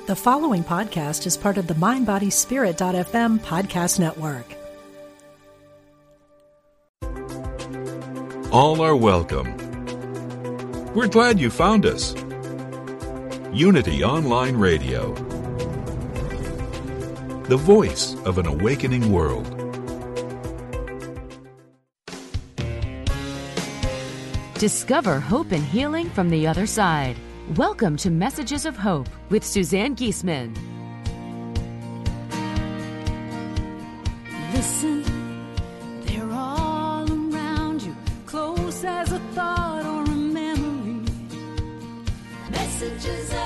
The following podcast is part of the MindBodySpirit.fm podcast network. All are welcome. We're glad you found us. Unity Online Radio, the voice of an awakening world. Discover hope and healing from the other side. Welcome to Messages of Hope with Suzanne Giesemann. Listen, they're all around you, close as a thought or a memory. Messages of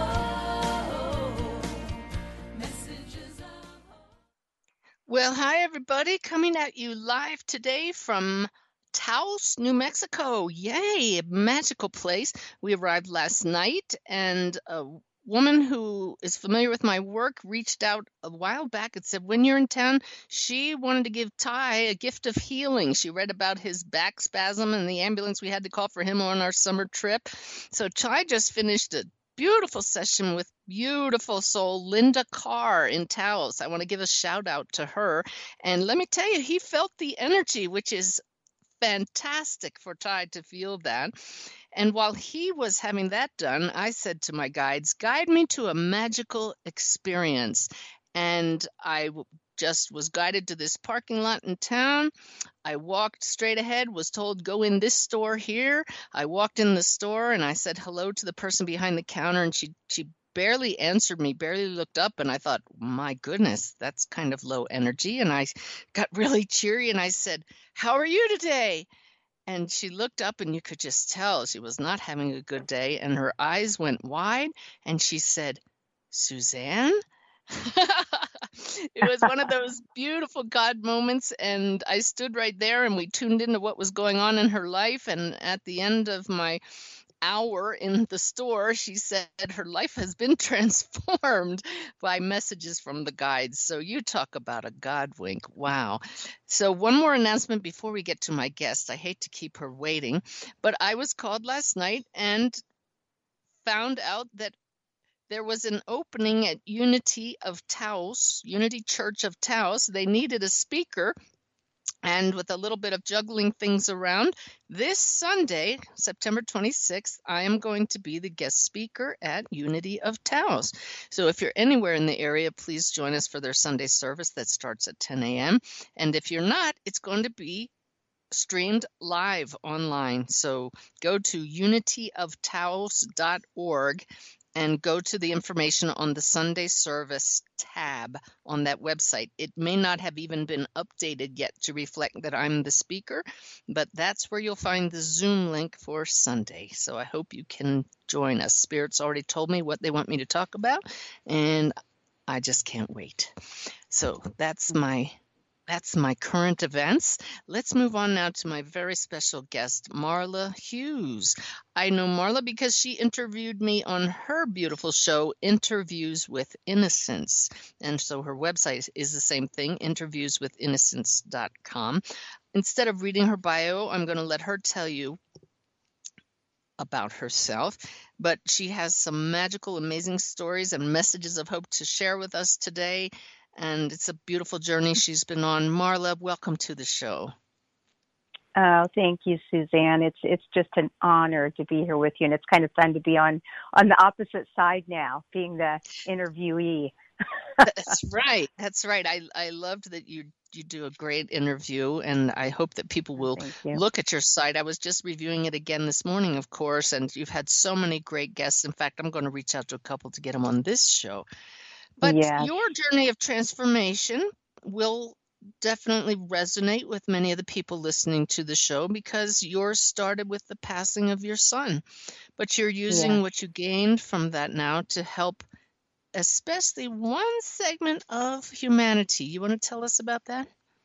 hope. Messages of hope. Well, hi everybody, coming at you live today from Taos, New Mexico. Yay, a magical place. We arrived last night, and a woman who is familiar with my work reached out a while back and said, when you're in town, she wanted to give Ty a gift of healing. She read about his back spasm and the ambulance we had to call for him on our summer trip. So Ty just finished a beautiful session with beautiful soul Linda Carr in Taos. I want to give a shout out to her. And let me tell you, he felt the energy, which is fantastic for Ty to feel that. And while he was having that done, I said to my guides, guide me to a magical experience. And I just was guided to this parking lot in town. I walked straight ahead, was told, go in this store here. I walked in the store and I said hello to the person behind the counter, and she barely answered me, barely looked up, and I thought, my goodness, that's kind of low energy. And I got really cheery and I said, how are you today? And she looked up and you could just tell she was not having a good day, and her eyes went wide and she said, Suzanne? It was one of those beautiful God moments, and I stood right there and we tuned into what was going on in her life. And at the end of my hour in the store, she said her life has been transformed by messages from the guides. So you talk about a God wink. Wow. So one more announcement before we get to my guest. I hate to keep her waiting, but I was called last night and found out that there was an opening at Unity Church of Taos. They needed a speaker. And with a little bit of juggling things around, this Sunday, September 26th, I am going to be the guest speaker at Unity of Taos. So if you're anywhere in the area, please join us for their Sunday service that starts at 10 a.m. And if you're not, it's going to be streamed live online. So go to unityoftaos.org and go to the information on the Sunday service tab on that website. It may not have even been updated yet to reflect that I'm the speaker, but that's where you'll find the Zoom link for Sunday. So I hope you can join us. Spirit's already told me what they want me to talk about, and I just can't wait. So that's my current events. Let's move on now to my very special guest, Marla Hughes. I know Marla because she interviewed me on her beautiful show, Interviews with Innocence. And so her website is the same thing, interviewswithinnocence.com. Instead of reading her bio, I'm going to let her tell you about herself. But she has some magical, amazing stories and messages of hope to share with us today. And it's a beautiful journey she's been on. Marla, welcome to the show. Oh, thank you, Suzanne. It's just an honor to be here with you, and it's kind of fun to be on the opposite side now, being the interviewee. That's right. That's right. I loved that you do a great interview, and I hope that people will look at your site. I was just reviewing it again this morning, of course, and you've had so many great guests. In fact, I'm going to reach out to a couple to get them on this show. But your journey of transformation will definitely resonate with many of the people listening to the show, because yours started with the passing of your son. But you're using what you gained from that now to help especially one segment of humanity. You want to tell us about that?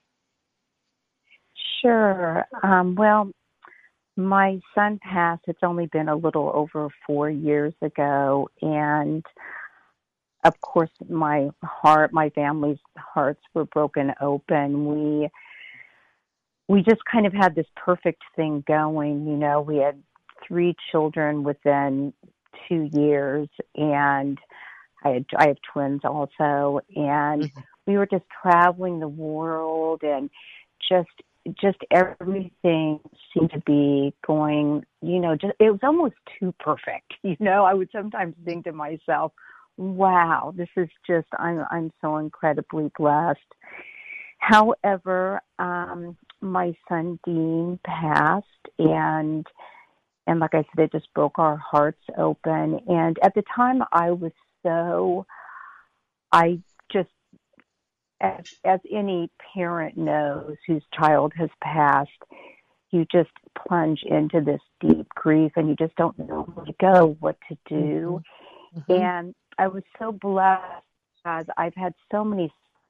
Sure. Well, my son passed. It's only been a little over 4 years ago, and of course, my family's hearts were broken open. We just kind of had this perfect thing going. You know, we had 3 children within 2 years, and I have twins also, and Mhm. we were just traveling the world, and just everything seemed to be going, just it was almost too perfect. I would sometimes think to myself, wow, this is just I'm so incredibly blessed. However, my son Dean passed, and like I said, it just broke our hearts open. And at the time, I just, as any parent knows whose child has passed, you just plunge into this deep grief, and you just don't know where to go, what to do. Mm-hmm. And I was so blessed because I've had so many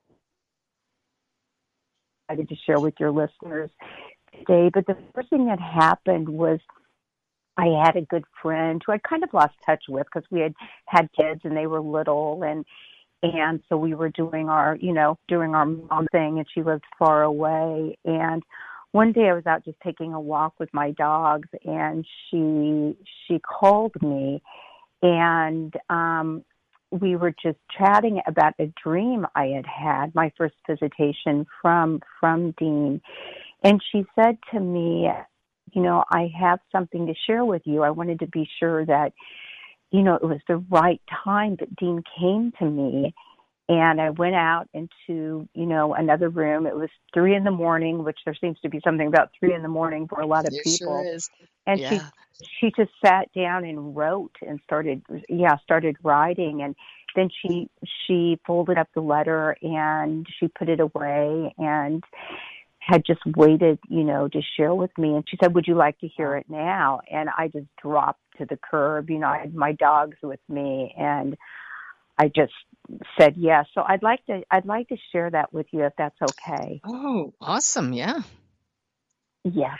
I get to share with your listeners today. But the first thing that happened was I had a good friend who I kind of lost touch with because we had kids and they were little, and so we were doing our mom thing, and she lived far away. And one day I was out just taking a walk with my dogs, and she called me, and we were just chatting about a dream I had, my first visitation from Dean. And she said to me, I have something to share with you. I wanted to be sure that, it was the right time that Dean came to me. And I went out into, another room. It was 3 a.m, which there seems to be something about 3 a.m. for a lot of There people. sure is. And Yeah. she just sat down and wrote and started writing. And then she folded up the letter and she put it away and had just waited, to share with me. And she said, "Would you like to hear it now?" And I just dropped to the curb. I had my dogs with me, and I just said yes. So I'd like to share that with you if that's okay. Oh, awesome. Yeah. Yes.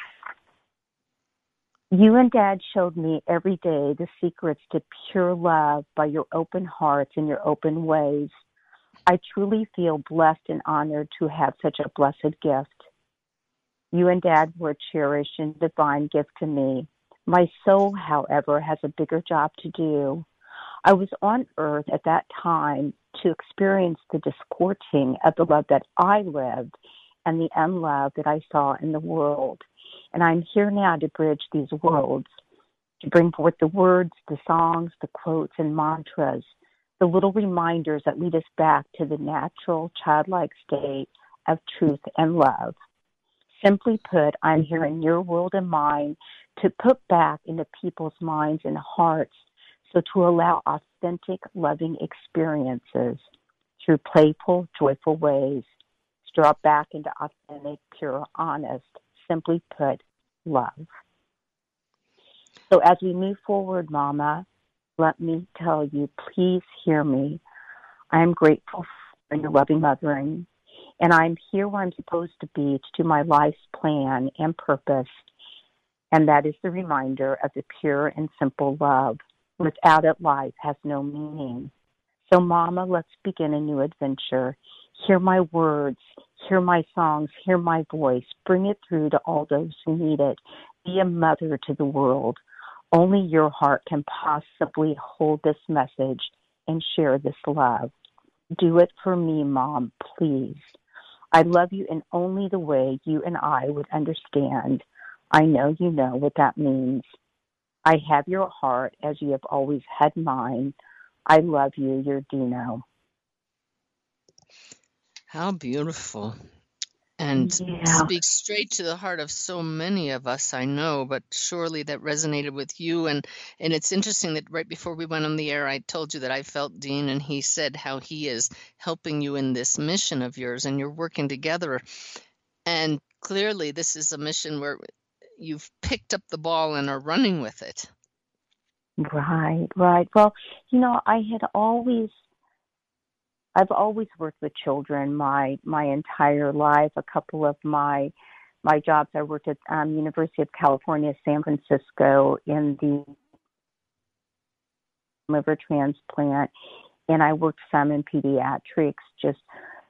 You and Dad showed me every day the secrets to pure love by your open hearts and your open ways. I truly feel blessed and honored to have such a blessed gift. You and Dad were a cherished and divine gift to me. My soul, however, has a bigger job to do. I was on earth at that time to experience the distorting of the love that I lived and the unlove that I saw in the world. And I'm here now to bridge these worlds, to bring forth the words, the songs, the quotes, and mantras, the little reminders that lead us back to the natural, childlike state of truth and love. Simply put, I'm here in your world and mine to put back into people's minds and hearts, so to allow authentic, loving experiences through playful, joyful ways, to draw back into authentic, pure, honest, simply put, love. So as we move forward, Mama, let me tell you, please hear me. I am grateful for your loving mothering, and I'm here where I'm supposed to be to do my life's plan and purpose, and that is the reminder of the pure and simple love. Without it, life has no meaning. So, Mama, let's begin a new adventure. Hear my words, hear my songs, hear my voice. Bring it through to all those who need it. Be a mother to the world. Only your heart can possibly hold this message and share this love. Do it for me, Mom, please. I love you in only the way you and I would understand. I know you know what that means. I have your heart as you have always had mine. I love you, your Dino. How beautiful. And speaks straight to the heart of so many of us, I know, but surely that resonated with you. And it's interesting that right before we went on the air, I told you that I felt Dean, and he said how he is helping you in this mission of yours, and you're working together. And clearly this is a mission where you've picked up the ball and are running with it. Right. Well, I've always worked with children my entire life. A couple of my jobs, I worked at University of California, San Francisco in the liver transplant, and I worked some in pediatrics, just,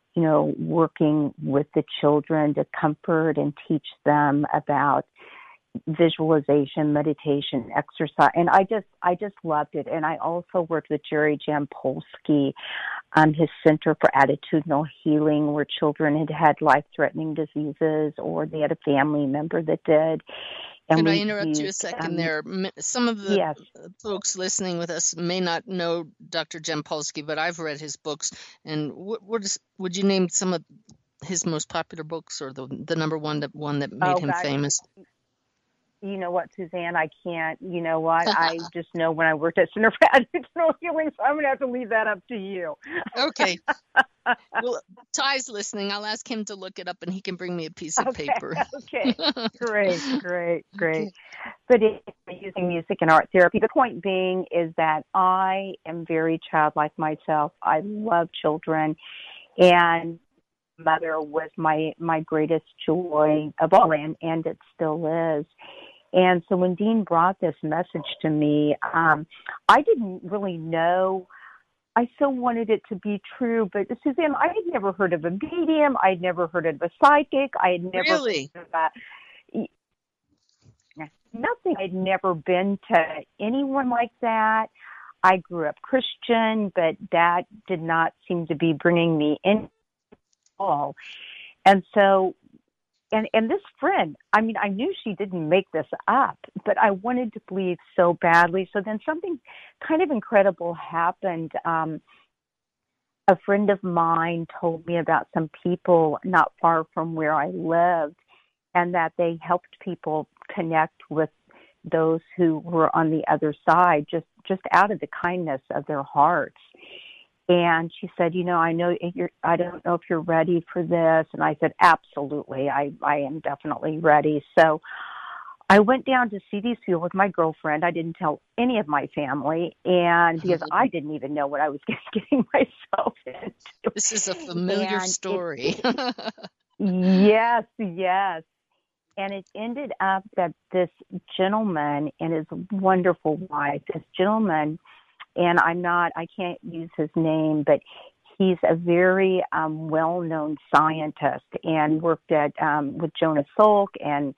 working with the children to comfort and teach them about, visualization, meditation, exercise, and I just loved it. And I also worked with Jerry Jampolsky, his Center for Attitudinal Healing, where children had life-threatening diseases, or they had a family member that did. And Could I we interrupt you a used, second there? Some of the yes, folks listening with us may not know Dr. Jampolsky, but I've read his books. And would you name some of his most popular books, or the number one that made him God, famous? you know what, Suzanne, I can't. You know what? I just know when I worked at Center for Attitudinal Healing, so I'm going to have to leave that up to you. Okay. Well, Ty's listening. I'll ask him to look it up, and he can bring me a piece of paper. Okay. Great. But using music and art therapy, the point being is that I am very childlike myself. I love children, and mother was my greatest joy of all, and it still is. And so when Dean brought this message to me, I didn't really know. I still wanted it to be true, but Suzanne, I had never heard of a medium. I had never heard of a psychic. I had never Really? heard of nothing. I'd never been to anyone like that. I grew up Christian, but that did not seem to be bringing me in at all. And so, and this friend, I mean, I knew she didn't make this up, but I wanted to believe so badly. So then something kind of incredible happened. A friend of mine told me about some people not far from where I lived, and that they helped people connect with those who were on the other side, just out of the kindness of their hearts. And she said, I know I don't know if you're ready for this. And I said, absolutely. I am definitely ready. So I went down to see these people with my girlfriend. I didn't tell any of my family, and because I didn't even know what I was getting myself into. This is a familiar story. Yes. And it ended up that this gentleman and his wonderful wife, and I can't use his name, but he's a very well-known scientist and worked at with Jonas Salk and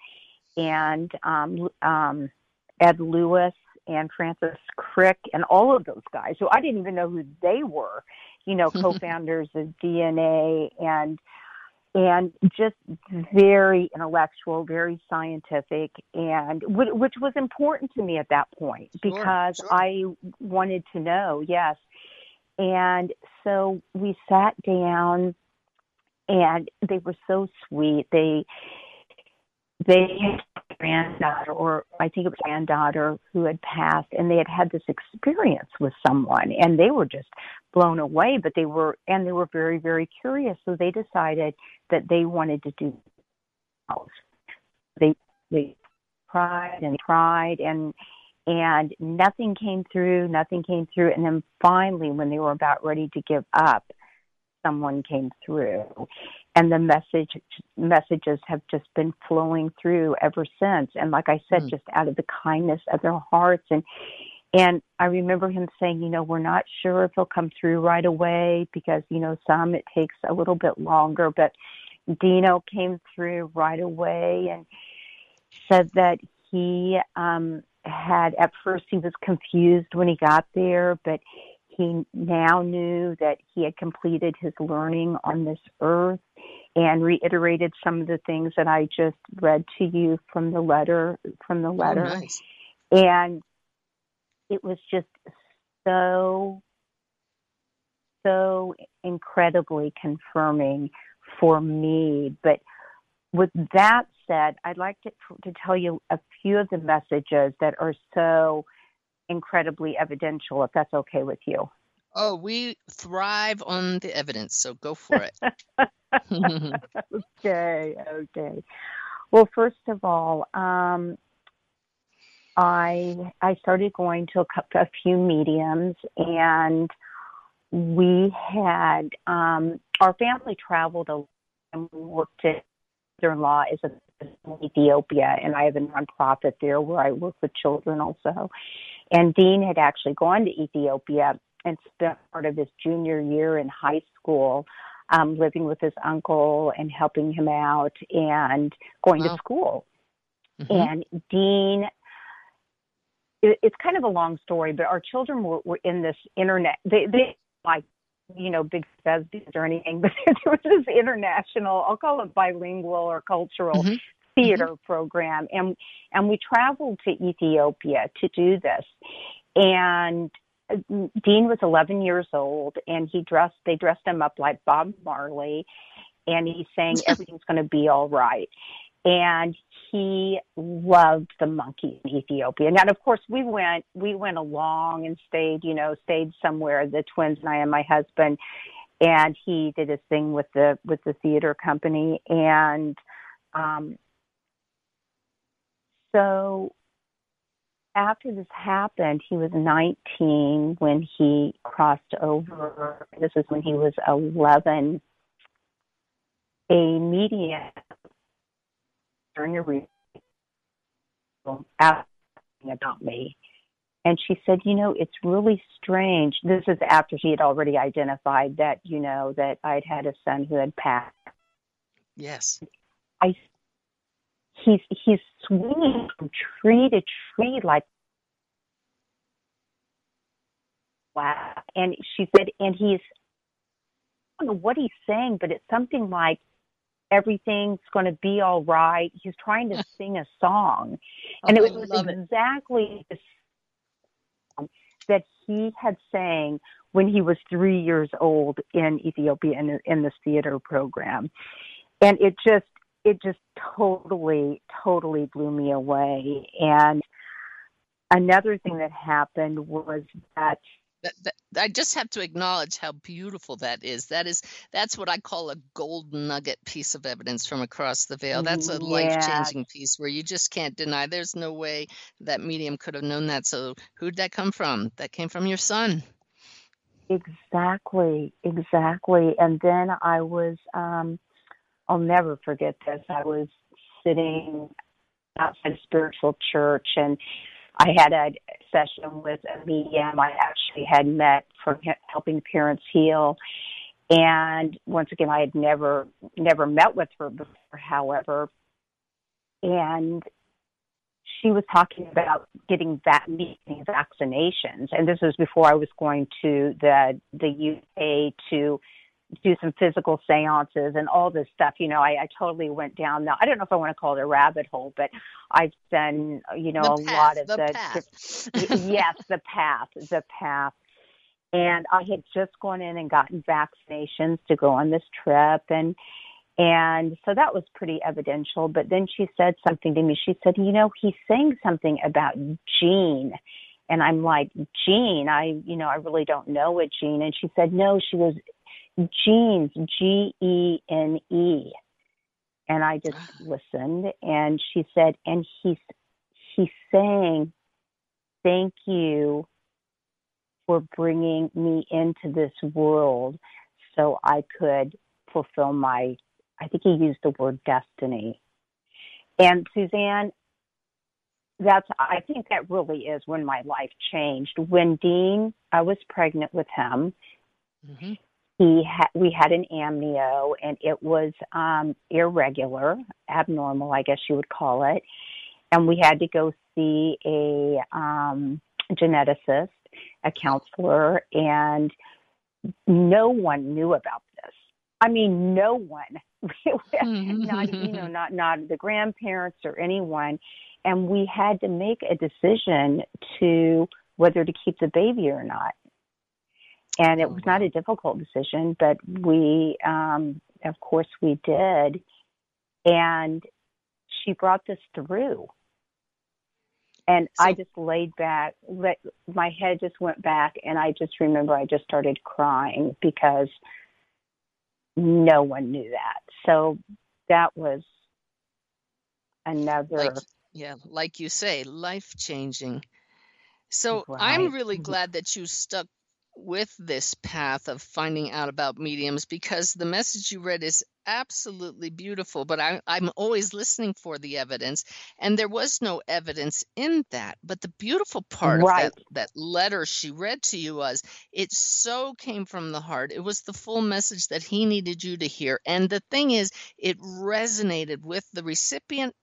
Ed Lewis and Francis Crick and all of those guys. So I didn't even know who they were, co-founders of DNA, and just very intellectual, very scientific, and which was important to me at that point because Sure. I wanted to know, yes. And so we sat down, and they were so sweet. They had a granddaughter, or I think it was granddaughter, who had passed, and they had this experience with someone, and they were just blown away. But they were very, very curious, so they decided that they wanted to do it. They tried and nothing came through, and then finally, when they were about ready to give up, someone came through, and the messages have just been flowing through ever since. And like I said, just out of the kindness of their hearts. And I remember him saying, we're not sure if he'll come through right away because, some it takes a little bit longer, but Dino came through right away and said that he at first he was confused when he got there, but he now knew that he had completed his learning on this earth, and reiterated some of the things that I just read to you from the letter. Oh, nice. And it was just so incredibly confirming for me. But with that said, I'd like to tell you a few of the messages that are so incredibly evidential, if that's okay with you. Oh, we thrive on the evidence, so go for it. Okay. Well, first of all, I started going to a few mediums, and we had our family traveled a lot, and we worked at mother-in-law is in Ethiopia, and I have a nonprofit there where I work with children also. And Dean had actually gone to Ethiopia and spent part of his junior year in high school living with his uncle and helping him out and going to school. And Dean, it's kind of a long story, but our children were in this internet. They like, big thespians or anything, but there was this international, I'll call it bilingual or cultural theater program. And we traveled to Ethiopia to do this. And Dean was 11 years old, and they dressed him up like Bob Marley, and he sang Everything's Going to Be All Right. And he loved the monkey in Ethiopia. And of course, we went along and stayed somewhere, the twins and I and my husband, and he did his thing with the theater company. And so after this happened, he was 19 when he crossed over. This is when he was 11. A medium during a reading asking about me. And she said, it's really strange. This is after he had already identified that, that I'd had a son who had passed. Yes. He's swinging from tree to tree like, wow. And she said, and I don't know what he's saying, but it's something like, everything's going to be all right. He's trying to sing a song. And it was exactly the song that he had sang when he was 3 years old in Ethiopia in this theater program. And it just totally blew me away. And another thing that happened was that I just have to acknowledge how beautiful that is. That's what I call a gold nugget piece of evidence from across the veil. That's a life-changing piece where you just can't deny. There's no way that medium could have known that. So who'd that come from? That came from your son. Exactly. And then I was, I'll never forget this. I was sitting outside a spiritual church, and I had a session with a medium I actually had met from Helping Parents Heal. And once again, I had never met with her before, however. And she was talking about getting vaccinations. And this was before I was going to the UK to do some physical seances and all this stuff. I totally went down now. I don't know if I want to call it a rabbit hole, but I've done, a lot of the path. Yes, the path. And I had just gone in and gotten vaccinations to go on this trip. And so that was pretty evidential. But then she said something to me. She said, he's saying something about Gene. And I'm like, Gene? I really don't know a Gene. And she said, no, she was genes, Gene. And I just listened, and she said, and he's saying, thank you for bringing me into this world so I could fulfill I think he used the word destiny. And Suzanne, I think that really is when my life changed. When Dean, I was pregnant with him, we had an amnio, and it was irregular, abnormal, I guess you would call it. And we had to go see a geneticist, a counselor, and no one knew about this. I mean, no one, not the grandparents or anyone. And we had to make a decision to whether to keep the baby or not. And it was not a difficult decision, but we, of course we did. And she brought this through. And I just laid back, my head just went back, and I just remember I just started crying because no one knew that. So that was another. Like you say, life-changing. So Right. I'm really glad that you stuck with this path of finding out about mediums, because the message you read is absolutely beautiful, but I'm always listening for the evidence, and there was no evidence in that. But the beautiful part of that letter she read to you was it so came from the heart. It was the full message that he needed you to hear. And the thing is, it resonated with the recipient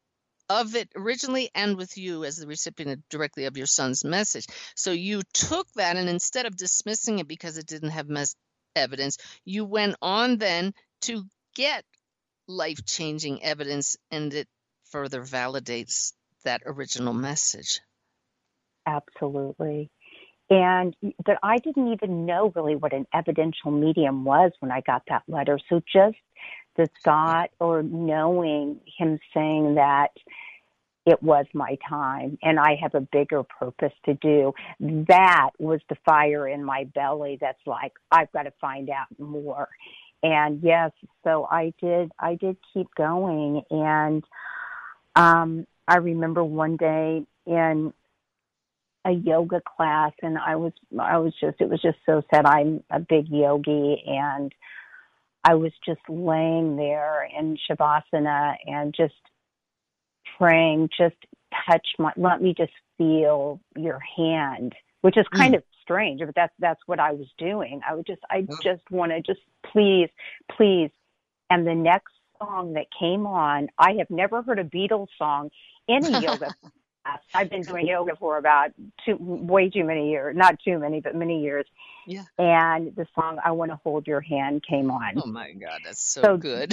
of it originally and with you as the recipient directly of your son's message. So you took that, and instead of dismissing it because it didn't have evidence, you went on then to get life-changing evidence, and it further validates that original message. Absolutely. And that I didn't even know really what an evidential medium was when I got that letter. So just the thought or knowing him saying that it was my time and I have a bigger purpose to do, that was the fire in my belly that's like, I've got to find out more. And yes, so I did keep going. And I remember one day in a yoga class, and it was just so sad. I'm a big yogi, and I was just laying there in Shavasana and just praying, just let me just feel your hand, which is kind of strange, but that's what I was doing. I just want to just please. And the next song that came on, I have never heard a Beatles song in a yoga class. I've been doing yoga for about way too many years, not too many, but many years. Yeah. And the song "I Want to Hold Your Hand" came on. Oh my God, that's so good.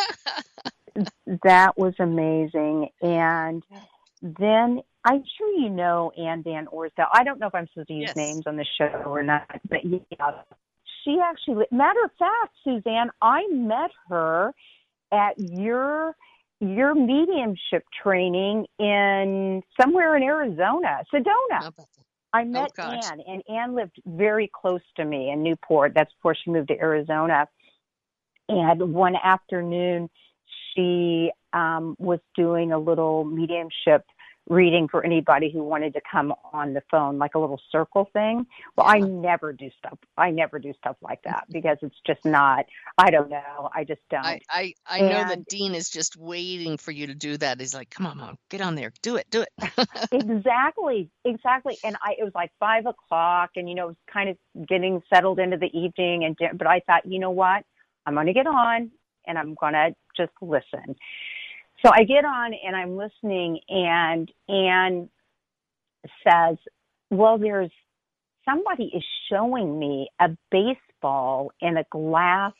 That was amazing. And then I'm sure you know Ann Van Orsdale. I don't know if I'm supposed to use names on the show or not, but yeah, she actually, matter of fact, Suzanne, I met her at your mediumship training in somewhere in Arizona, Sedona. I met Ann, and Ann lived very close to me in Newport. That's before she moved to Arizona. And one afternoon, she was doing a little mediumship reading for anybody who wanted to come on the phone, like a little circle thing. Well, I never do stuff like that because it's just not, I don't know. I just don't. I know that Dean is just waiting for you to do that. He's like, come on, Mom, get on there. Do it. Exactly. And it was like 5:00 and, it was kind of getting settled into the evening. But I thought, you know what? I'm going to get on and I'm going to just listen. So I get on and I'm listening, and Ann says, well, somebody is showing me a baseball in a glass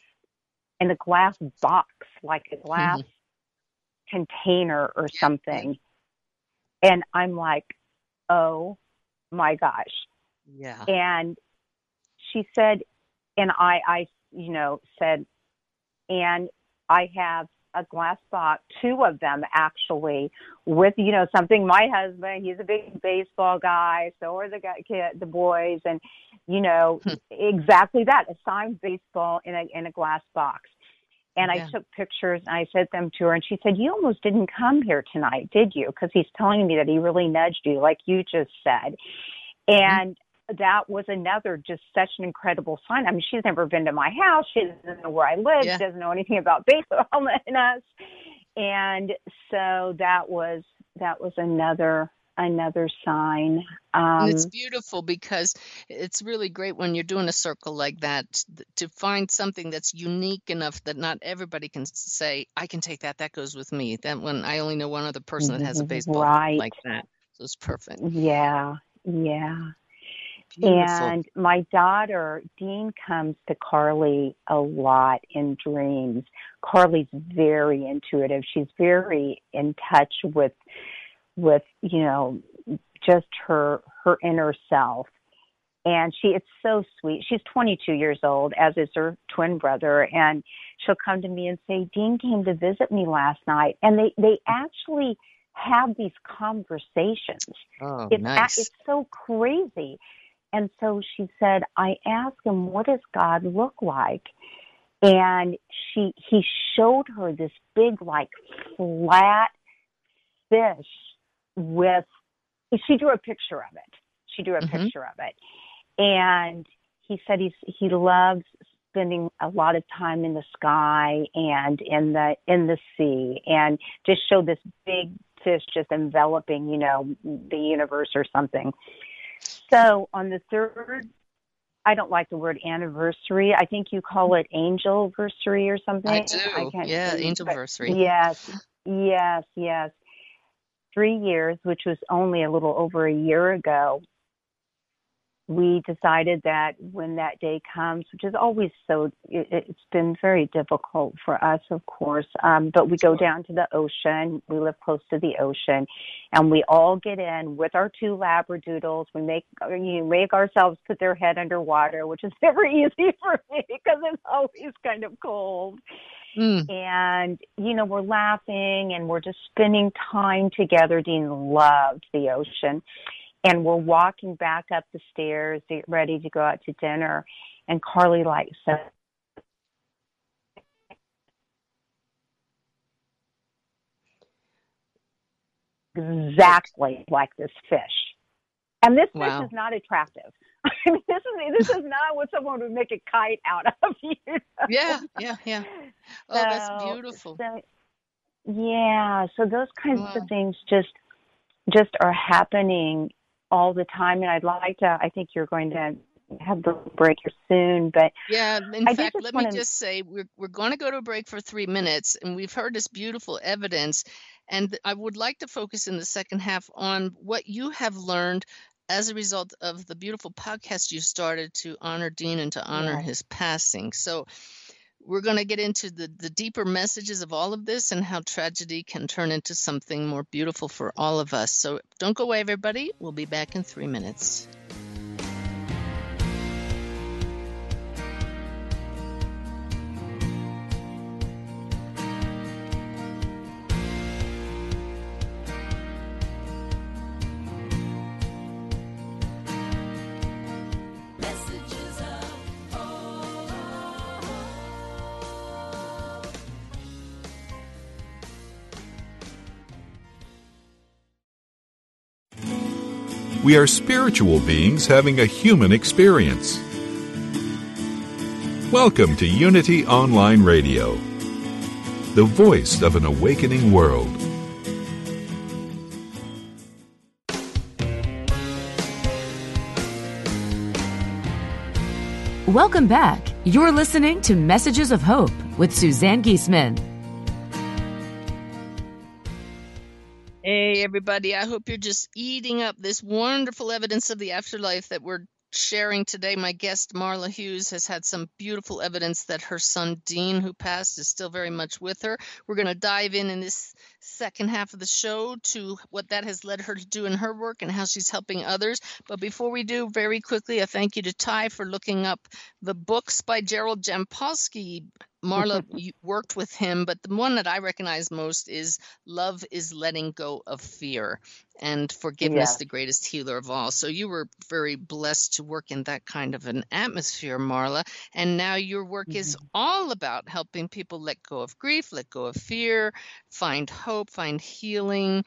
box, like a glass container or something. And I'm like, oh my gosh. Yeah. And she said, and I said, and I have a glass box, 2 of them actually, with, something. My husband, he's a big baseball guy, so are the boys, and, exactly that, a signed baseball in a glass box. And I took pictures and I sent them to her, and she said, you almost didn't come here tonight, did you? Because he's telling me that he really nudged you, like you just said. And that was another just such an incredible sign. I mean, she's never been to my house. She doesn't know where I live. She doesn't know anything about baseball and us. And so that was another sign. And it's beautiful because it's really great when you're doing a circle like that to find something that's unique enough that not everybody can say, I can take that. That goes with me. That when I only know one other person that has a baseball like that. So it's perfect. Yeah. Beautiful. And my daughter, Dean, comes to Carly a lot in dreams. Carly's very intuitive. She's very in touch with just her inner self. And it's so sweet. She's 22 years old, as is her twin brother. And she'll come to me and say, Dean came to visit me last night. And they actually have these conversations. Oh, nice. It's so crazy. And so she said, I asked him, what does God look like? And he showed her this big, like, flat fish she drew a picture of it. And he said he loves spending a lot of time in the sky and in the sea, and just showed this big fish just enveloping, the universe or something. So on the 3rd, I don't like the word anniversary. I think you call it angelversary or something. I do. Angelversary. Yes. 3 years, which was only a little over a year ago, we decided that when that day comes, which is always it's been very difficult for us, of course, but we go down to the ocean. We live close to the ocean, and we all get in with our 2 Labradoodles. We make ourselves put their head underwater, which is never easy for me because it's always kind of cold. And, we're laughing and we're just spending time together. Dean loved the ocean. And we're walking back up the stairs, ready to go out to dinner. And Carly said, exactly like this fish. And this fish is not attractive. I mean, this is not what someone would make a kite out of. Yeah. Oh, that's beautiful. So those kinds of things just are happening all the time, and I think you're going to have the break here soon, but in fact, let me just say we're going to go to a break for 3 minutes, and we've heard this beautiful evidence, and I would like to focus in the second half on what you have learned as a result of the beautiful podcast you started to honor Dean and to honor his passing. So we're going to get into the deeper messages of all of this and how tragedy can turn into something more beautiful for all of us. So don't go away, everybody. We'll be back in 3 minutes. We are spiritual beings having a human experience. Welcome to Unity Online Radio, the voice of an awakening world. Welcome back. You're listening to Messages of Hope with Suzanne Giesemann. Hey, everybody. I hope you're just eating up this wonderful evidence of the afterlife that we're sharing today. My guest, Marla Hughes, has had some beautiful evidence that her son, Dean, who passed, is still very much with her. We're going to dive in this second half of the show to what that has led her to do in her work and how she's helping others. But before we do, very quickly, a thank you to Ty for looking up the books by Gerald Jampolsky. Marla, you worked with him, but the one that I recognize most is Love is Letting Go of Fear and Forgiveness, the Greatest Healer of All. So you were very blessed to work in that kind of an atmosphere, Marla. And now your work is all about helping people let go of grief, let go of fear, find hope, find healing.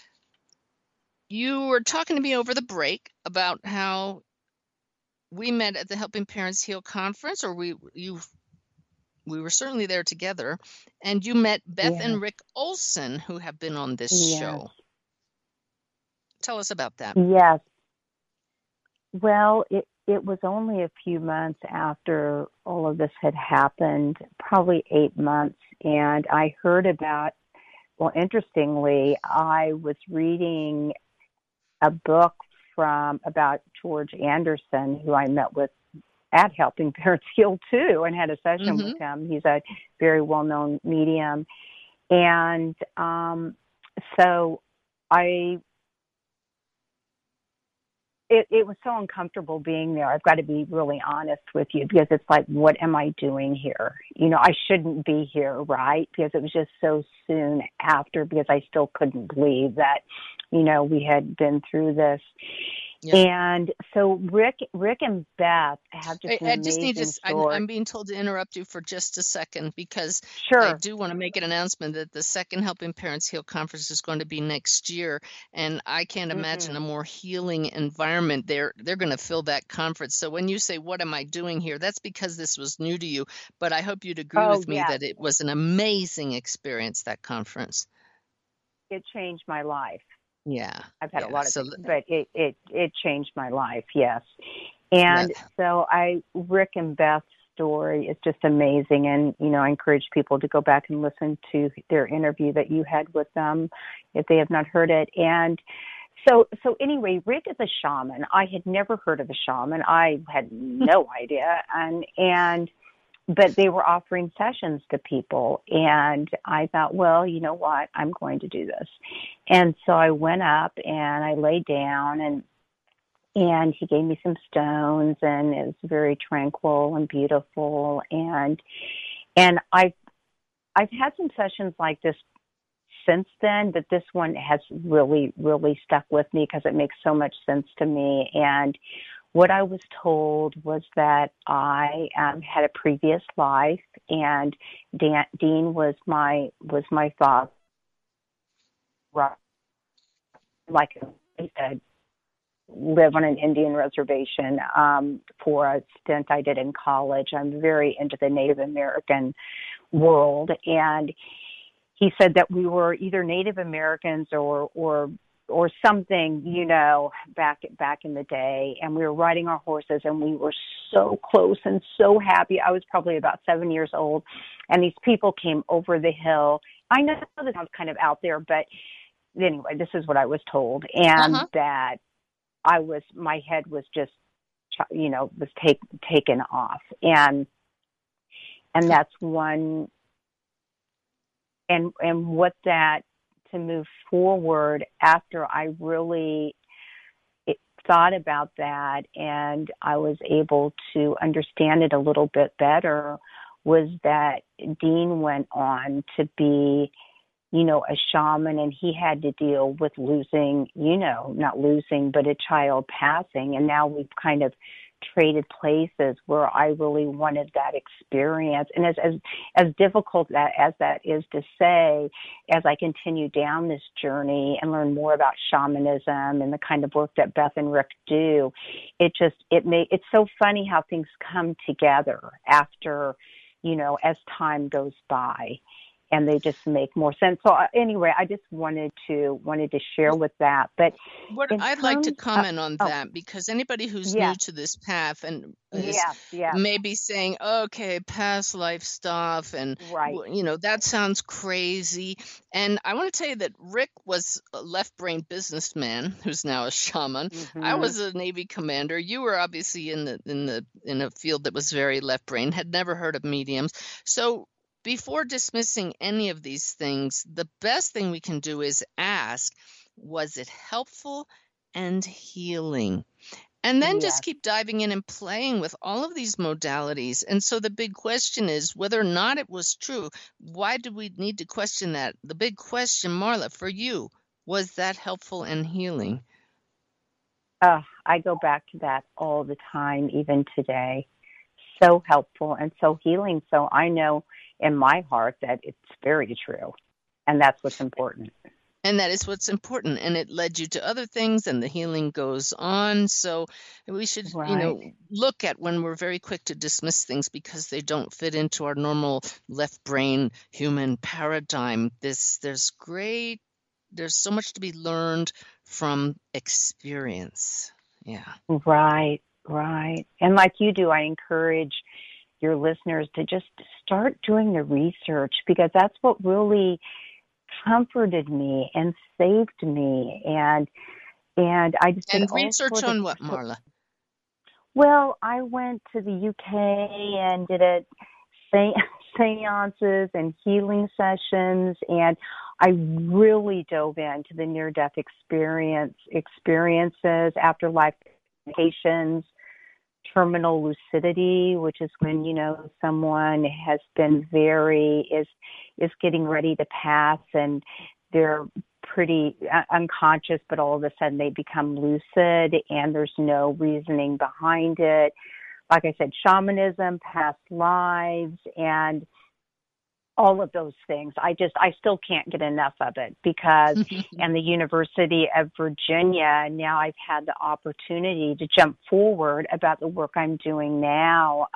You were talking to me over the break about how we met at the Helping Parents Heal conference, or we were certainly there together, and you met Beth and Rick Olson, who have been on this show. Tell us about that. Yes. Well, it was only a few months after all of this had happened, probably 8 months, and I heard about, interestingly, I was reading a book about George Anderson, who I met with at Helping Parents Heal too, and had a session with him. He's a very well-known medium. And so it was so uncomfortable being there. I've got to be really honest with you, because it's like, what am I doing here? I shouldn't be here, right? Because it was just so soon after, because I still couldn't believe that, we had been through this. Yeah. And so Rick and Beth have just an amazing story. I'm being told to interrupt you for just a second, because I do want to make an announcement that the second Helping Parents Heal conference is going to be next year, and I can't imagine a more healing environment. They're going to fill that conference. So when you say, what am I doing here? That's because this was new to you, but I hope you'd agree with me that it was an amazing experience, that conference. It changed my life. Yeah, I've had a lot of things, but it changed my life. Yes. And so Rick and Beth's story is just amazing. And, I encourage people to go back and listen to their interview that you had with them if they have not heard it. And so anyway, Rick is a shaman. I had never heard of a shaman. I had no idea. But they were offering sessions to people. And I thought, well, you know what? I'm going to do this. And so I went up and I laid down and he gave me some stones, and it was very tranquil and beautiful. And I've had some sessions like this since then, but this one has really, really stuck with me because it makes so much sense to me. And what I was told was that I had a previous life, and Dean was my father. Like I said, live on an Indian reservation for a stint I did in college. I'm very into the Native American world, and he said that we were either Native Americans or something, back in the day, and we were riding our horses, and we were so close and so happy. I was probably about 7 years old, and these people came over the hill. I know this sounds kind of out there, but anyway, this is what I was told, and that my head was just, was taken off, and that's one, and what that, to move forward after I really thought about that and I was able to understand it a little bit better, was that Dean went on to be, a shaman, and he had to deal with losing, not losing, but a child passing. And now we've kind of traded places where I really wanted that experience. And as difficult as that is to say, as I continue down this journey and learn more about shamanism and the kind of work that Beth and Rick do, it's so funny how things come together after, as time goes by. And they just make more sense. So anyway, I just wanted to share with that. But what I'd like to comment on that, because anybody who's new to this path and is maybe saying, okay, past life stuff, and that sounds crazy. And I want to tell you that Rick was a left-brain businessman who's now a shaman. Mm-hmm. I was a Navy commander. You were obviously in a field that was very left-brain. Had never heard of mediums. So before dismissing any of these things, the best thing we can do is ask, was it helpful and healing? And then just keep diving in and playing with all of these modalities. And so the big question is whether or not it was true. Why do we need to question that? The big question, Marla, for you, was that helpful and healing? I go back to that all the time, even today. So helpful and so healing. So I know in my heart that it's very true, and that's what's important. And that is what's important, and it led you to other things, and the healing goes on. So we should, look at when we're very quick to dismiss things because they don't fit into our normal left brain human paradigm. There's so much to be learned from experience. Yeah. Right. And like you do, I encourage your listeners to just start doing the research, because that's what really comforted me and saved me. And I just did research on what, Marla? Well, I went to the UK and did seances and healing sessions, and I really dove into the near-death experiences, afterlife communications, terminal lucidity, which is when, someone has been is getting ready to pass, and they're pretty unconscious, but all of a sudden they become lucid and there's no reasoning behind it. Like I said, shamanism, past lives, and all of those things. I still can't get enough of it, because in the University of Virginia, now I've had the opportunity to jump forward about the work I'm doing now.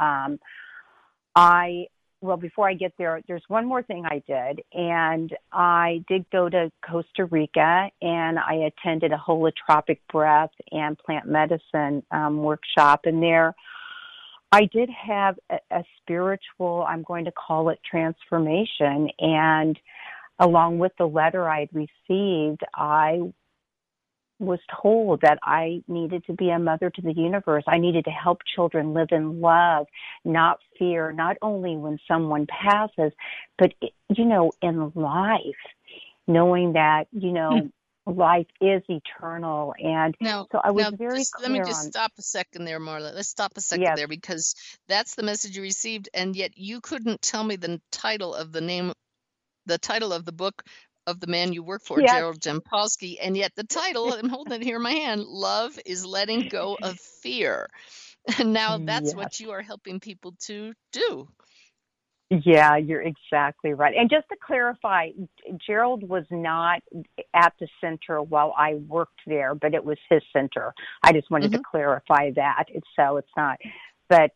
Before I get there, there's one more thing I did, and I did go to Costa Rica, and I attended a holotropic breath and plant medicine workshop, and there I did have a spiritual, I'm going to call it transformation. And along with the letter I'd received, I was told that I needed to be a mother to the universe. I needed to help children live in love, not fear, not only when someone passes, but, in life, knowing that, life is eternal. And so I was very clear. Let me just stop a second there, Marla. Let's stop a second there, because that's the message you received, and yet you couldn't tell me the title of the book of the man you work for, Gerald Jampolsky, and yet the title, I'm holding it here in my hand, Love is Letting Go of Fear. And now that's what you are helping people to do. Yeah, you're exactly right. And just to clarify, Gerald was not at the center while I worked there, but it was his center. I just wanted to clarify that. So it's not. But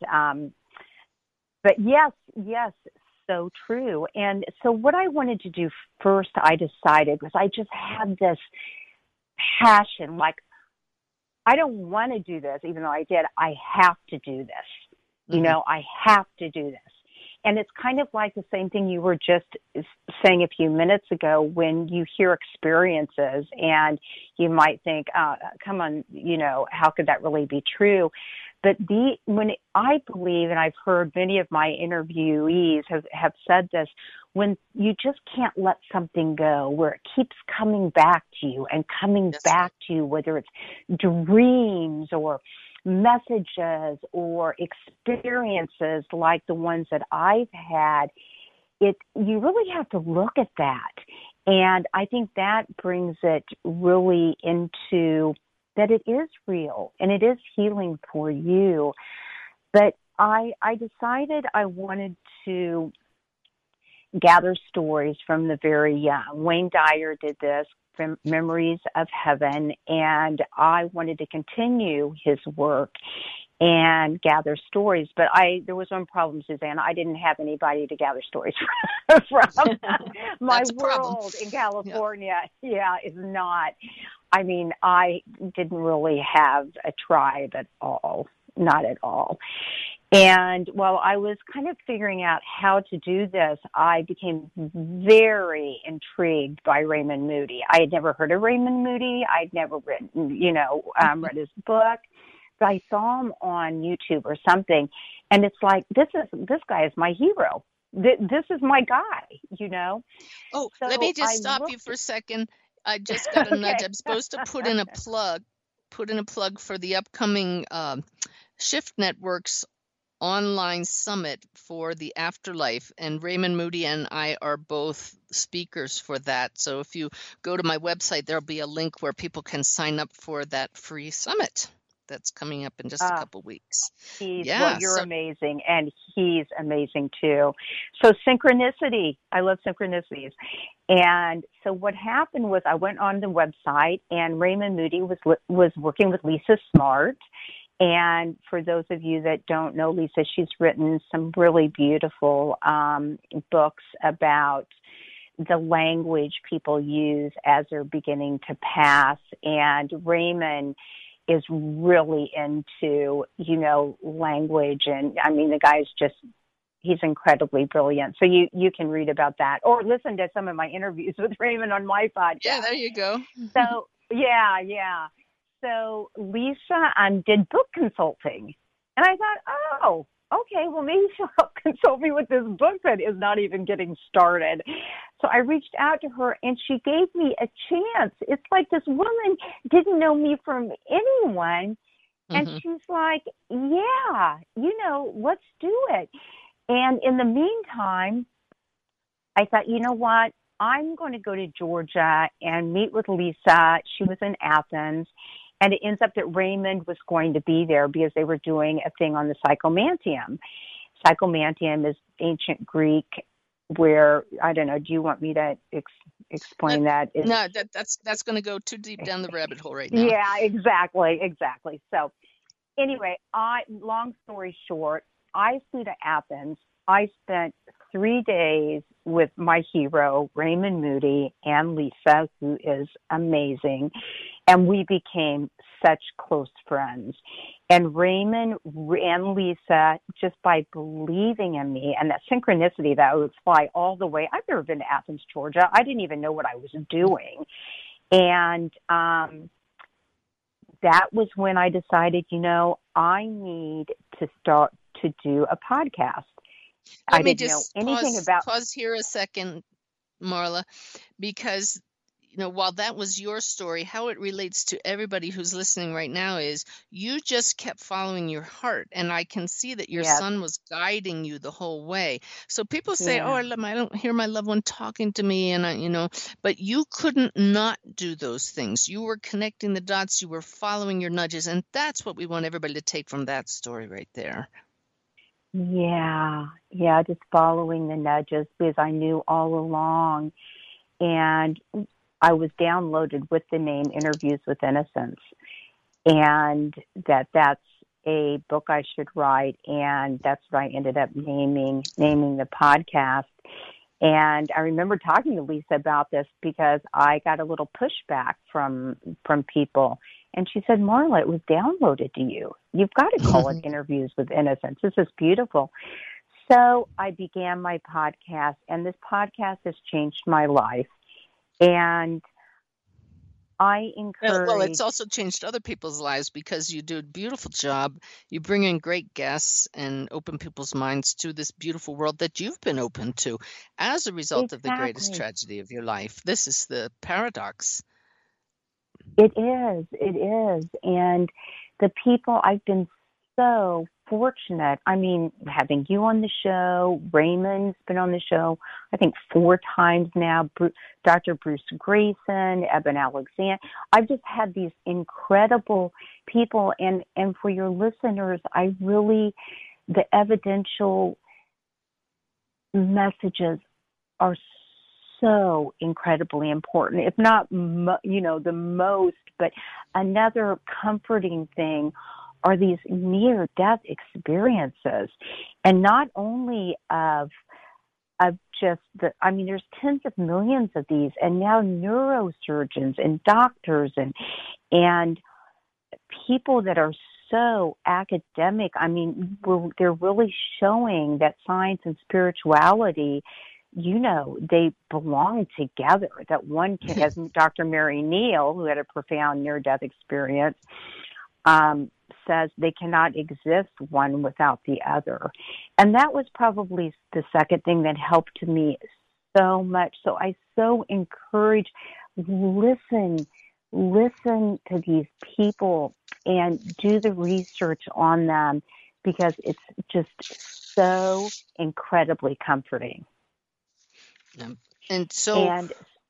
yes, so true. And so what I wanted to do first, I decided, was I just had this passion, like, I don't want to do this, even though I did. I have to do this. I have to do this. And it's kind of like the same thing you were just saying a few minutes ago, when you hear experiences and you might think, come on, how could that really be true? But when I believe, and I've heard many of my interviewees have said this, when you just can't let something go, where it keeps coming back to you and coming back to you, whether it's dreams or messages or experiences like the ones that I've had, you really have to look at that. And I think that brings it really into that it is real and it is healing for you. But I decided I wanted to gather stories from the very young. Wayne Dyer did this, from Memories of Heaven, and I wanted to continue his work and gather stories. But there was one problem, Suzanne. I didn't have anybody to gather stories from. My world in California, is not. I mean, I didn't really have a tribe at all, not at all. And while I was kind of figuring out how to do this, I became very intrigued by Raymond Moody. I had never heard of Raymond Moody. I'd never read his book. But I saw him on YouTube or something, and it's like, this guy is my hero. This is my guy, Oh, so let me just stop you for a second. I just got a nudge. I'm supposed to put in a plug for the upcoming Shift Network's online summit for the afterlife, and Raymond Moody and I are both speakers for that. So if you go to my website, there'll be a link where people can sign up for that free summit that's coming up in just a couple weeks. You're amazing, and he's amazing too. So synchronicity, I love synchronicities. And so what happened was I went on the website, and Raymond Moody was working with Lisa Smart. And for those of you that don't know Lisa, she's written some really beautiful books about the language people use as they're beginning to pass. And Raymond is really into, language. And I mean, the guy's he's incredibly brilliant. So you can read about that or listen to some of my interviews with Raymond on my podcast. Yeah, there you go. So, yeah. So Lisa did book consulting. And I thought, oh, okay, well, maybe she'll help consult me with this book that is not even getting started. So I reached out to her, and she gave me a chance. It's like this woman didn't know me from anyone. And she's like, yeah, let's do it. And in the meantime, I thought, you know what? I'm going to go to Georgia and meet with Lisa. She was in Athens. And it ends up that Raymond was going to be there because they were doing a thing on the Psychomantium. Psychomantium is ancient Greek, where, I don't know, do you want me to explain that? No, that's going to go too deep down the rabbit hole right now. Yeah, exactly. So anyway, long story short, I flew to Athens. I spent 3 days with my hero, Raymond Moody, and Lisa, who is amazing. And we became such close friends. And Raymond and Lisa, just by believing in me and that synchronicity that I would fly all the way. I've never been to Athens, Georgia. I didn't even know what I was doing. And that was when I decided, I need to start to do a podcast. Let I me didn't just know anything about. pause here a second, Marla, because while that was your story, how it relates to everybody who's listening right now is you just kept following your heart, and I can see that your Yes. son was guiding you the whole way. So people say, Yeah. "Oh, I don't hear my loved one talking to me," and but you couldn't not do those things. You were connecting the dots. You were following your nudges, and that's what we want everybody to take from that story right there. Yeah, just following the nudges because I knew all along. And I was downloaded with the name Interviews with Innocence, and that's a book I should write, and that's what I ended up naming the podcast. And I remember talking to Lisa about this because I got a little pushback from people. And she said, Marla, it was downloaded to you. You've got to call it Interviews with Innocence. This is beautiful. So I began my podcast, and this podcast has changed my life. And I encourage. Well, it's also changed other people's lives because you do a beautiful job. You bring in great guests and open people's minds to this beautiful world that you've been open to as a result of the greatest Exactly. tragedy of your life. This is the paradox. It is. And the people, I've been so fortunate. I mean, having you on the show, Raymond's been on the show, I think 4 times now, Dr. Bruce Grayson, Eben Alexander. I've just had these incredible people. And for your listeners, the evidential messages are so incredibly important, if not, the most. But another comforting thing are these near-death experiences, and not only of just there's tens of millions of these, and now neurosurgeons and doctors and people that are so academic. I mean, they're really showing that science and spirituality, they belong together. That one can, as Dr. Mary Neal, who had a profound near-death experience, says they cannot exist one without the other. And that was probably the second thing that helped me so much. So I so encourage, listen to these people and do the research on them because it's just so incredibly comforting. And so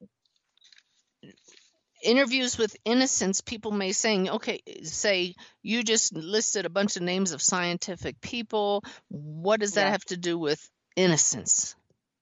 Interviews with Innocence, people may say you just listed a bunch of names of scientific people. What does that have to do with innocence?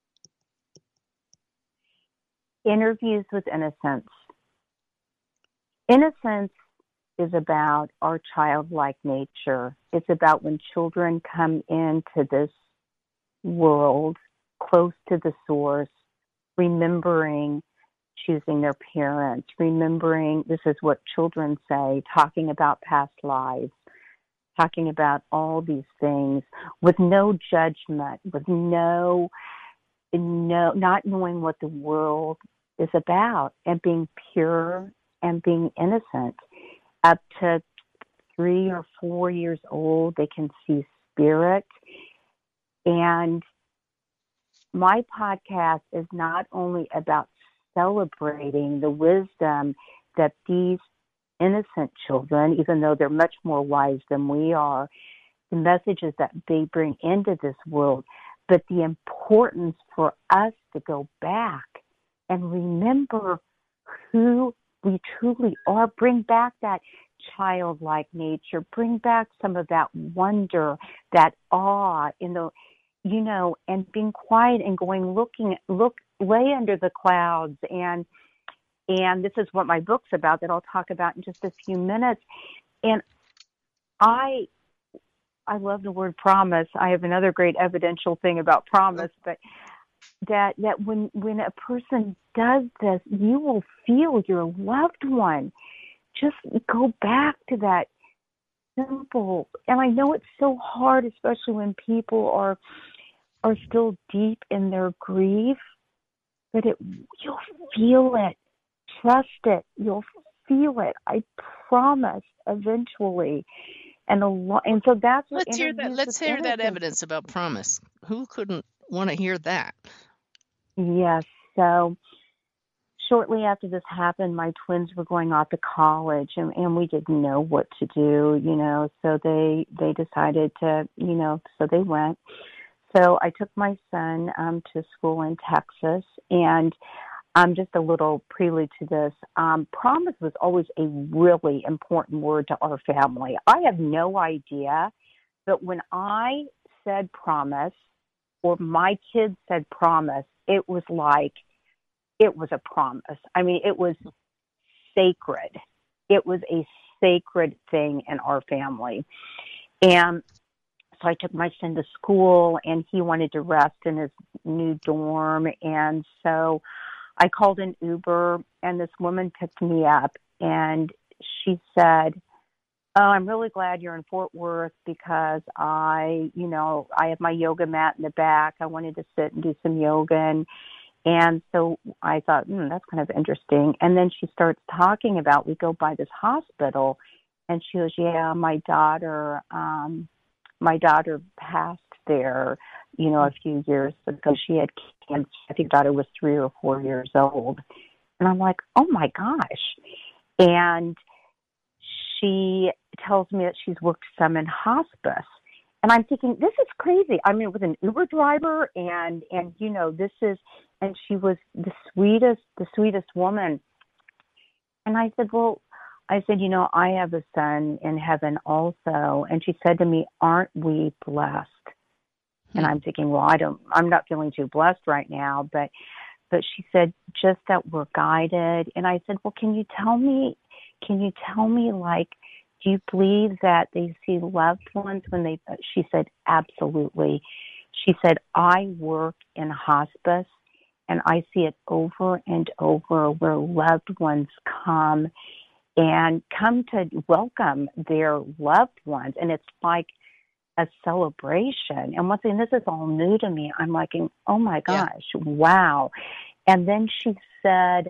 Interviews with Innocence. Innocence is about our childlike nature. It's about when children come into this world close to the source, remembering choosing their parents, remembering, this is what children say, talking about past lives, talking about all these things with no judgment, with not knowing what the world is about, and being pure and being innocent. Up to 3 or 4 years old, they can see spirit. And my podcast is not only about celebrating the wisdom that these innocent children, even though they're much more wise than we are, the messages that they bring into this world, but the importance for us to go back and remember who we truly are, bring back that childlike nature, bring back some of that wonder, that awe and being quiet and look way under the clouds. And this is what my book's about that I'll talk about in just a few minutes. And I love the word promise. I have another great evidential thing about promise, but that when a person does this, you will feel your loved one just go back to that simple. And I know it's so hard, especially when people are still deep in their grief, but you'll feel it. Trust it. You'll feel it. I promise eventually. And so that's what Let's hear that. Interviews Let's with hear that Innocence. evidence about promise. Who couldn't want to hear that? Yes. So shortly after this happened, my twins were going off to college, and we didn't know what to do, so they decided to, so they went. So I took my son to school in Texas, and just a little prelude to this. Promise was always a really important word to our family. I have no idea, but when I said promise, or my kids said promise, it was like it was a promise. I mean, it was sacred. It was a sacred thing in our family. And so I took my son to school, and he wanted to rest in his new dorm. And so I called an Uber, and this woman picked me up, and she said, "Oh, I'm really glad you're in Fort Worth because I have my yoga mat in the back. I wanted to sit and do some yoga." And so I thought, that's kind of interesting. And then she starts talking about, we go by this hospital, and she goes, "Yeah, my daughter passed there, a few years ago. She had cancer. I think daughter was 3 or 4 years old." And I'm like, "Oh my gosh." And she tells me that she's worked some in hospice. And I'm thinking, this is crazy. I mean, with an Uber driver and she was the sweetest woman. And I said, I have a son in heaven also. And she said to me, "Aren't we blessed?" And I'm thinking, well, I'm not feeling too blessed right now, but she said, "Just that we're guided." And I said, "Well, can you tell me, like, do you believe that they see loved ones when they," she said, "Absolutely." She said, "I work in hospice, and I see it over and over where loved ones come to welcome their loved ones. And it's like a celebration." And once again, this is all new to me. I'm like, oh my gosh, wow. And then she said,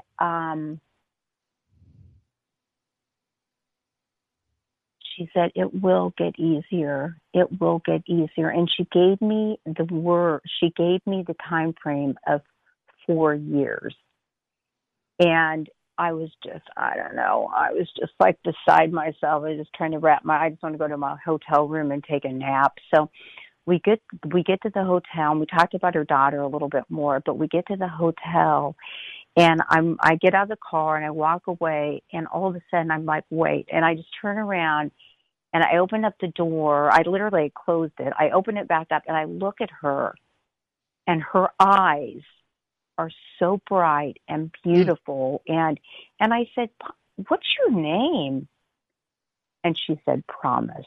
"It will get easier. It will get easier." And she gave me the time frame of 4 years. And I was just, I don't know, I was just like beside myself. I was just trying to I just want to go to my hotel room and take a nap. So we get to the hotel, and we talked about her daughter a little bit more, but we get to the hotel, and I get out of the car and I walk away, and all of a sudden I'm like, wait, and I just turn around and I open up the door. I literally closed it. I open it back up, and I look at her, and her eyes are so bright and beautiful. And I said, "What's your name?" And she said, "Promise."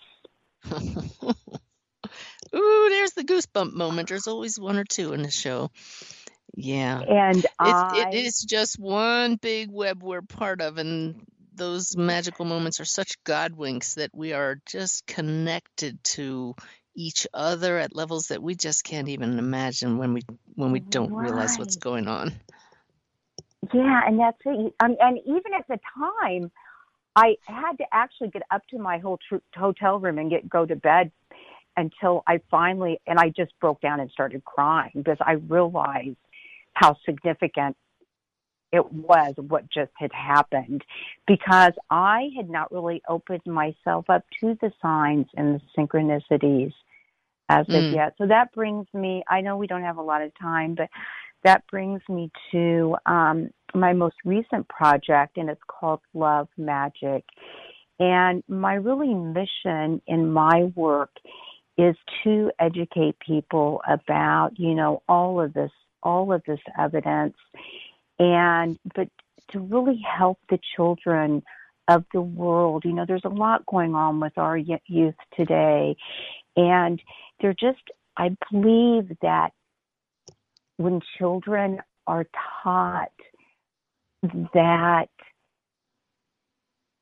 Ooh, there's the goosebump moment. There's always one or two in the show. Yeah. And it is just one big web we're part of, and those magical moments are such God winks that we are just connected to each other at levels that we just can't even imagine when we don't realize what's going on. Yeah, and that's it. And even at the time, I had to actually get up to my hotel room and go to bed until I finally, and I just broke down and started crying because I realized how significant it was what just had happened, because I had not really opened myself up to the signs and the synchronicities as of yet. So that brings me, I know we don't have a lot of time, but that brings me to my most recent project, and it's called Love Magic. And my really mission in my work is to educate people about, all of this evidence, but to really help the children of the world. There's a lot going on with our youth today, and I believe that when children are taught that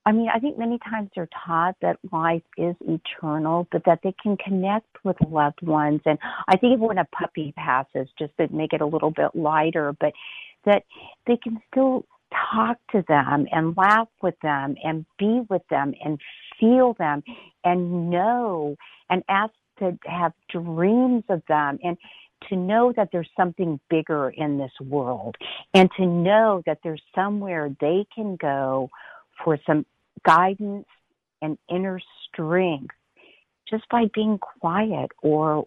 I mean, I think many times they're taught that life is eternal, but that they can connect with loved ones. And I think when a puppy passes, just to make it a little bit lighter, but that they can still talk to them and laugh with them and be with them and feel them and know and ask to have dreams of them and to know that there's something bigger in this world and to know that there's somewhere they can go for some guidance and inner strength just by being quiet or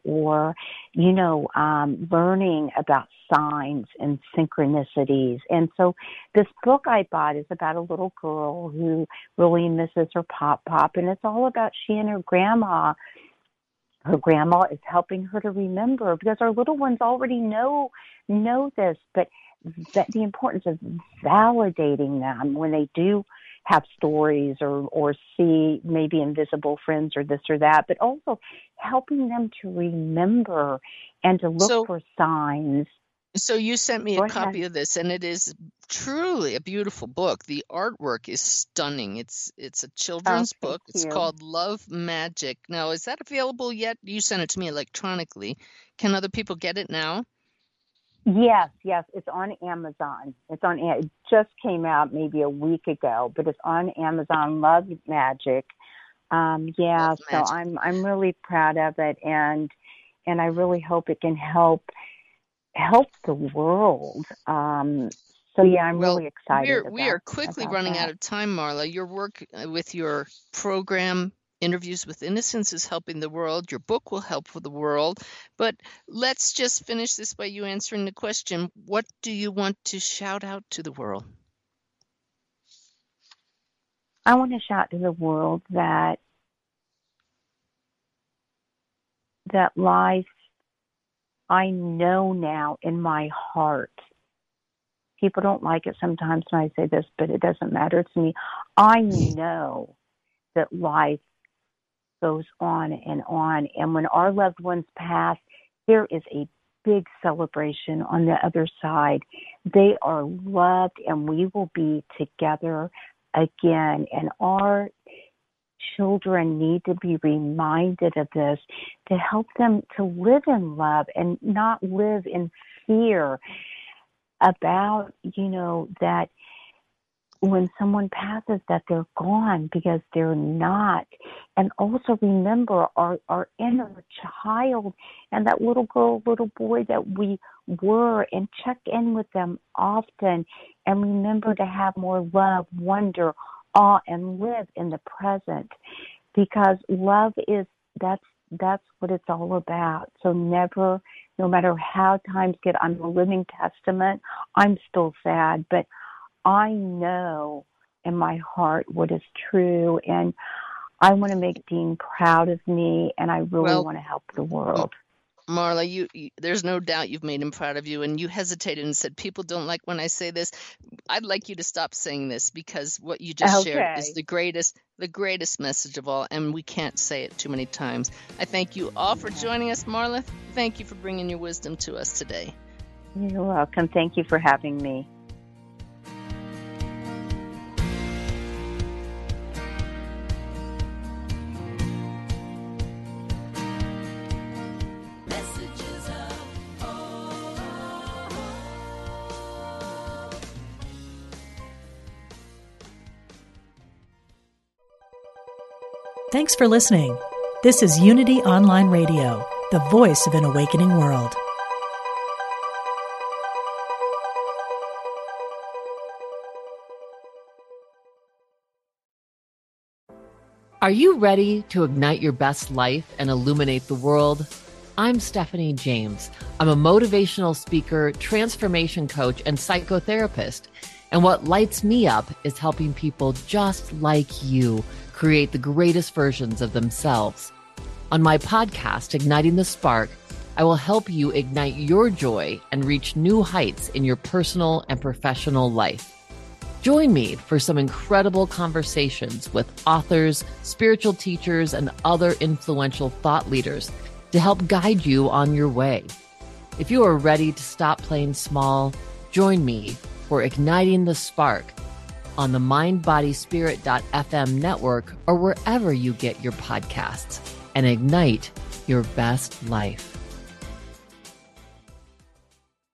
learning about signs and synchronicities. And so this book I bought is about a little girl who really misses her Pop, and it's all about she and her grandma. Her grandma is helping her to remember because our little ones already know this, but that the importance of validating them when they do have stories or see maybe invisible friends or this or that, but also helping them to remember and to look for signs. So you sent me a copy of this, and it is truly a beautiful book. The artwork is stunning. It's a children's book. It's called Love Magic. Now, is that available yet? You sent it to me electronically. Can other people get it now? Yes, it's on Amazon. It just came out maybe a week ago, but it's on Amazon. Love Magic. Love Magic. So I'm really proud of it, and I really hope it can help the world. I'm really excited. We are quickly running out of time, Marla. Your work with your program, Interviews with Innocence, is helping the world. Your book will help with the world. But let's just finish this by you answering the question, what do you want to shout out to the world? I want to shout to the world that life, I know now in my heart, people don't like it sometimes when I say this, but it doesn't matter to me. I know that life goes on. And when our loved ones pass, there is a big celebration on the other side. They are loved and we will be together again. And our children need to be reminded of this to help them to live in love and not live in fear about, that when someone passes that they're gone, because they're not. And also remember our inner child and that little girl, little boy that we were, and check in with them often and remember to have more love, wonder, awe, and live in the present, because love that's what it's all about. So never, no matter how times get, I'm a living testament. I'm still sad, but I know in my heart what is true, and I want to make Dean proud of me, and I really want to help the world. Marla, you there's no doubt you've made him proud of you, and you hesitated and said, people don't like when I say this. I'd like you to stop saying this, because what you just shared is the greatest message of all, and we can't say it too many times. I thank you all for joining us, Marla. Thank you for bringing your wisdom to us today. You're welcome. Thank you for having me. Thanks for listening. This is Unity Online Radio, the voice of an awakening world. Are you ready to ignite your best life and illuminate the world? I'm Stephanie James. I'm a motivational speaker, transformation coach, and psychotherapist. And what lights me up is helping people just like you create the greatest versions of themselves. On my podcast, Igniting the Spark, I will help you ignite your joy and reach new heights in your personal and professional life. Join me for some incredible conversations with authors, spiritual teachers, and other influential thought leaders to help guide you on your way. If you are ready to stop playing small, join me for Igniting the Spark. on the mindbodyspirit.fm network or wherever you get your podcasts, and ignite your best life.